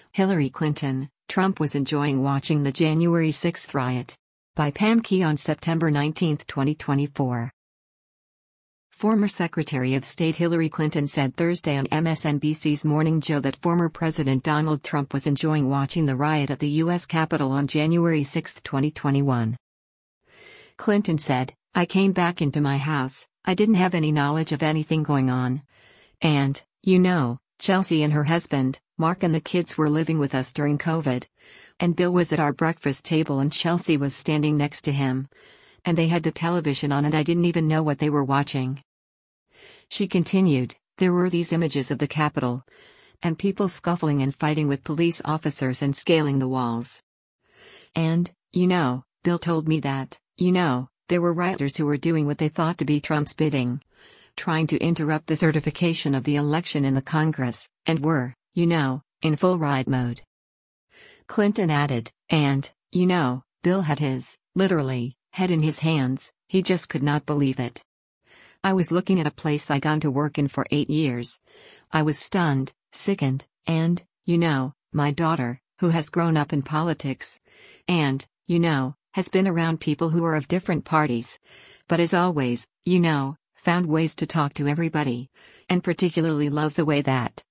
Hillary Clinton, Trump was enjoying watching the January 6th riot. By Pam Key on September 19, 2024. Former Secretary of State Hillary Clinton said Thursday on MSNBC's Morning Joe that former President Donald Trump was enjoying watching the riot at the U.S. Capitol on January 6, 2021. Clinton said, "I came back into my house, I didn't have any knowledge of anything going on. And, Chelsea and her husband, Mark, and the kids were living with us during COVID. And Bill was at our breakfast table and Chelsea was standing next to him. And they had the television on and I didn't even know what they were watching." She continued, "There were these images of the Capitol. And people scuffling and fighting with police officers and scaling the walls. And, Bill told me that, there were rioters who were doing what they thought to be Trump's bidding. Trying to interrupt the certification of the election in the Congress, and were, in full riot mode." Clinton added, "And, Bill had his, literally, head in his hands, he just could not believe it. I was looking at a place I'd gone to work in for 8 years. I was stunned, sickened, and, my daughter, who has grown up in politics, and, has been around people who are of different parties, but as always, found ways to talk to everybody, and particularly love the way that,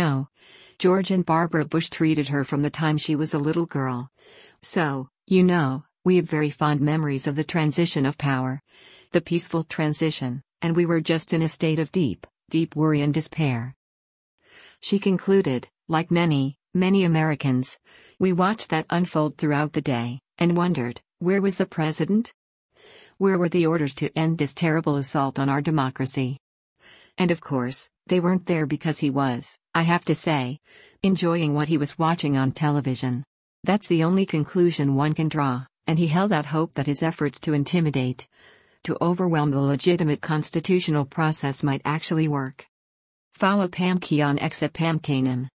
George and Barbara Bush treated her from the time she was a little girl. So, we have very fond memories of the transition of power. The peaceful transition, and we were just in a state of deep, deep worry and despair." She concluded, "Like many, many Americans, we watched that unfold throughout the day, and wondered, where was the president? Where were the orders to end this terrible assault on our democracy? And of course, they weren't there because he was, I have to say, enjoying what he was watching on television. That's the only conclusion one can draw," and he held out hope that his efforts to intimidate, to overwhelm the legitimate constitutional process might actually work. Follow Pam Key on X at Pam Kanan.